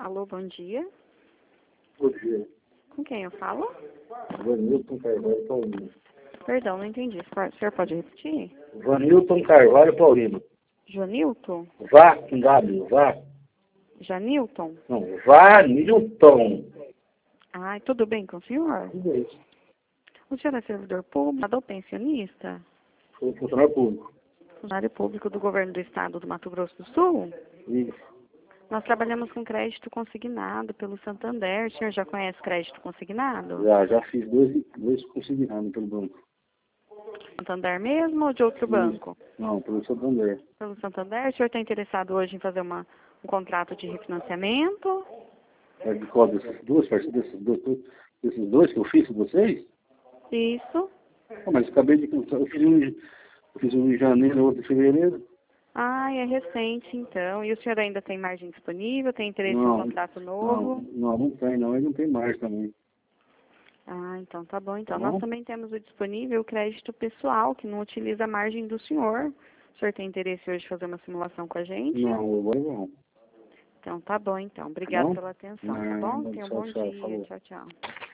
Alô, bom dia. Bom dia. Com quem eu falo? Vanilton Carvalho Paulino. Perdão, não entendi. O senhor pode repetir? Vanilton Carvalho Paulino. Joanilton? Vá, com W, vá. Janilton? Não, Vanilton. Ai, tudo bem com o senhor? Tudo isso. O senhor é servidor público ou pensionista? Sou funcionário público. Funcionário público do governo do estado do Mato Grosso do Sul? Isso. Nós trabalhamos com crédito consignado pelo Santander. O senhor já conhece crédito consignado? Já fiz dois consignados pelo banco. Santander mesmo ou de outro banco? Não, pelo Santander. Pelo Santander. O senhor está interessado hoje em fazer um contrato de refinanciamento? É de qual dessas duas, desses dois que eu fiz com vocês? Isso. Ah, mas acabei de. Eu fiz um em janeiro, outro em fevereiro. Ah, é recente então. E o senhor ainda tem margem disponível? Tem interesse em um contrato novo? Não tem, não. Ele não tem mais também. Ah, então tá bom. Então Tá bom? nós também temos o disponível o crédito pessoal, que não utiliza a margem do senhor. O senhor tem interesse hoje em fazer uma simulação com a gente? Não, agora não. Então tá bom então. Obrigada Tá bom? pela atenção, tá bom? Tenha um bom Tchau, dia. falou. Tchau, tchau.